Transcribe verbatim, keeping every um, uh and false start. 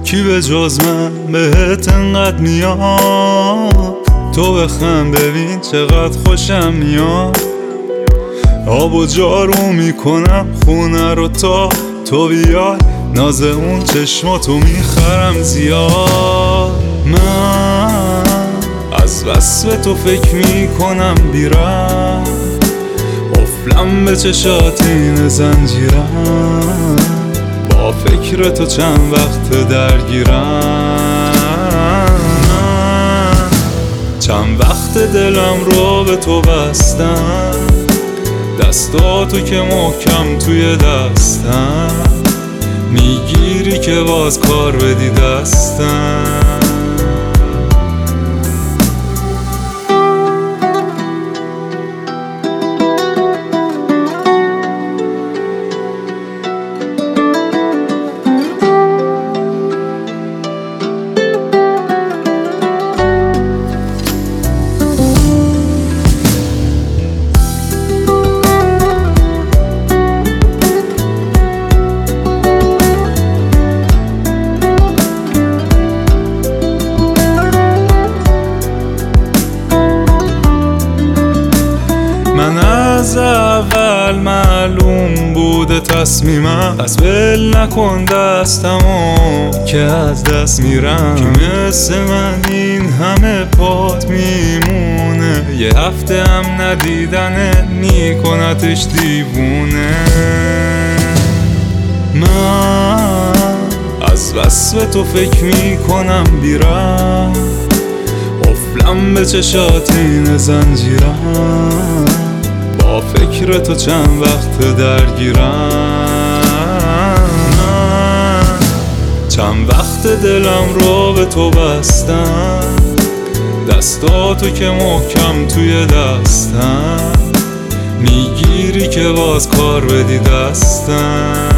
کی به جز من بهت انقدر میاد؟ تو بخند ببین چقدر خوشم میاد. آب و جارو میکنم خونه رو تا تو بیای، ناز اون چشماتو میخرم زیاد. من از وصف تو فکر میکنم بیرم، قفلم به چشات این زنجیرم، با فکر تو چند وقت درگیرم. چند وقت دلم رو به تو بستم، دستاتو که محکم توی دستم، میگیری که باز کار بدی دستم. من از اول معلوم بوده تصمیمم، پس ول نکن دستمو که از دست میرم. که مثل من این همه پات میمونه، یه هفته هم ندیدنت میکنتش دیوونه. من از وصف تو فکر میکنم بیرم، قفلم به چشات این زنجیرم، با فکر تو چند وقت درگیرم. چند وقت دلم رو به تو بستم، دستاتو که محکم توی دستم، میگیری که باز کار بدی دستم.